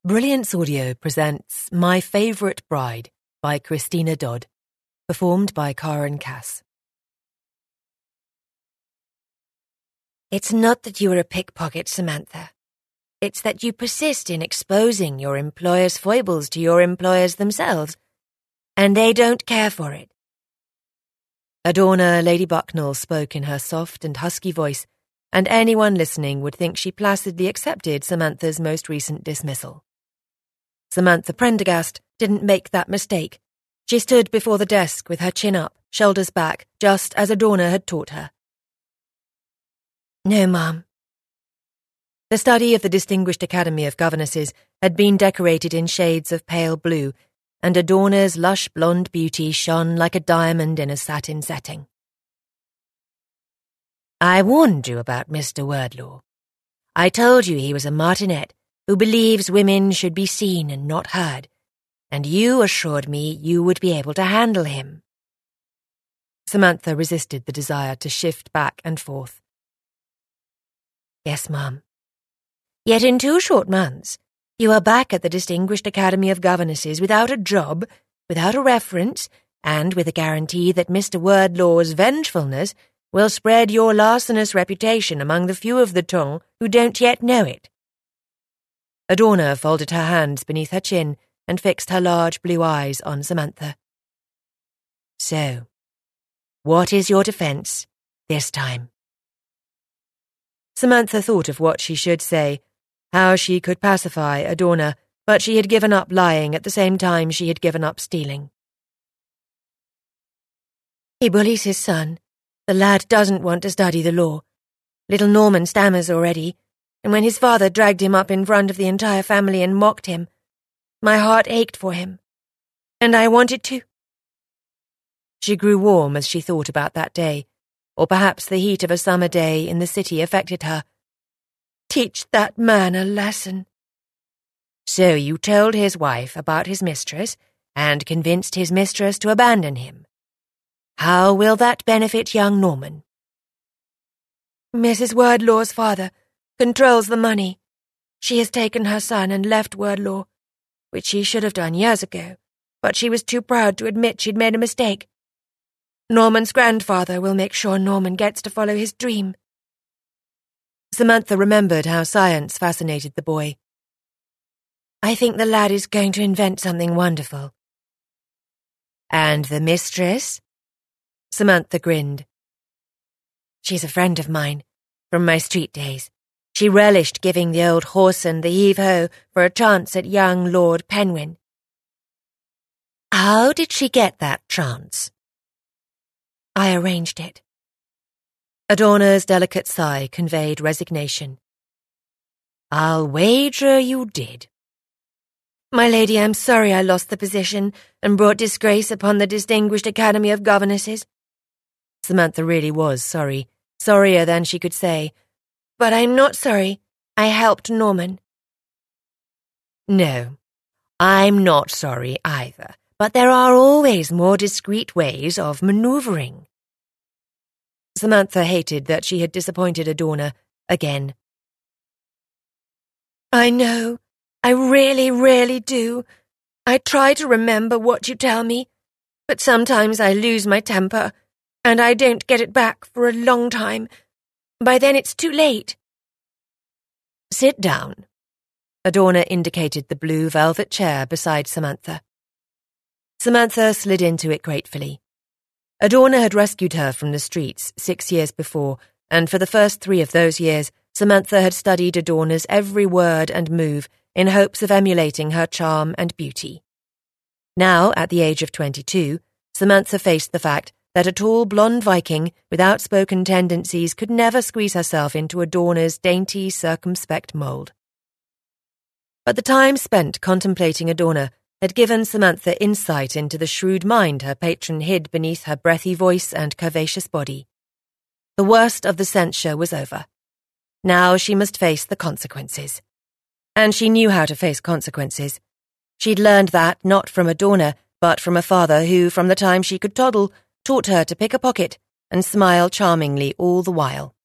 Brilliance Audio presents My Favourite Bride by Christina Dodd, performed by Karen Cass. It's not that you are a pickpocket, Samantha. It's that you persist in exposing your employer's foibles to your employers themselves, and they don't care for it. Adorna Lady Bucknell spoke in her soft and husky voice, and anyone listening would think she placidly accepted Samantha's most recent dismissal. Samantha Prendergast didn't make that mistake. She stood before the desk with her chin up, shoulders back, just as Adorna had taught her. No, Ma'am. The study of the Distinguished Academy of Governesses had been decorated in shades of pale blue, and Adorna's lush blonde beauty shone like a diamond in a satin setting. I warned you about Mr. Wardlaw. I told you he was a martinet who believes women should be seen and not heard, and you assured me you would be able to handle him. Samantha resisted the desire to shift back and forth. Yes, Ma'am. Yet in 2 short months, you are back at the Distinguished Academy of Governesses without a job, without a reference, and with a guarantee that Mr. Wardlaw's vengefulness will spread your larcenous reputation among the few of the tongue who don't yet know it. Adorna folded her hands beneath her chin and fixed her large blue eyes on Samantha. So, what is your defence this time? Samantha thought of what she should say, how she could pacify Adorna, but she had given up lying at the same time she had given up stealing. He bullies his son. The lad doesn't want to study the law. Little Norman stammers already, and when his father dragged him up in front of the entire family and mocked him, my heart ached for him, and I wanted to. She grew warm as she thought about that day, or perhaps the heat of a summer day in the city affected her. Teach that man a lesson. So you told his wife about his mistress and convinced his mistress to abandon him. How will that benefit young Norman? Mrs. Wardlaw's father controls the money. She has taken her son and left Wardlaw, which she should have done years ago, but she was too proud to admit she'd made a mistake. Norman's grandfather will make sure Norman gets to follow his dream. Samantha remembered how science fascinated the boy. I think the lad is going to invent something wonderful. And the mistress? Samantha grinned. She's a friend of mine, from my street days. She relished giving the old horse and the heave-ho for a chance at young Lord Penwyn. How did she get that chance? I arranged it. Adorna's delicate sigh conveyed resignation. I'll wager you did. My lady, I'm sorry I lost the position and brought disgrace upon the Distinguished Academy of Governesses. Samantha really was sorry, sorrier than she could say. But I'm not sorry. I helped Norman. No, I'm not sorry either, but there are always more discreet ways of manoeuvring. Samantha hated that she had disappointed Adorna again. I know. I really, really do. I try to remember what you tell me, but sometimes I lose my temper, and I don't get it back for a long time. By then it's too late. Sit down. Adorna indicated the blue velvet chair beside Samantha. Samantha slid into it gratefully. Adorna had rescued her from the streets 6 years before, and for the first 3 of those years, Samantha had studied Adorna's every word and move in hopes of emulating her charm and beauty. Now, at the age of 22, Samantha faced the fact that a tall blonde Viking with outspoken tendencies could never squeeze herself into Adorna's dainty, circumspect mould. But the time spent contemplating Adorna had given Samantha insight into the shrewd mind her patron hid beneath her breathy voice and curvaceous body. The worst of the censure was over. Now she must face the consequences. And she knew how to face consequences. She'd learned that not from Adorna, but from a father who, from the time she could toddle, taught her to pick a pocket and smile charmingly all the while.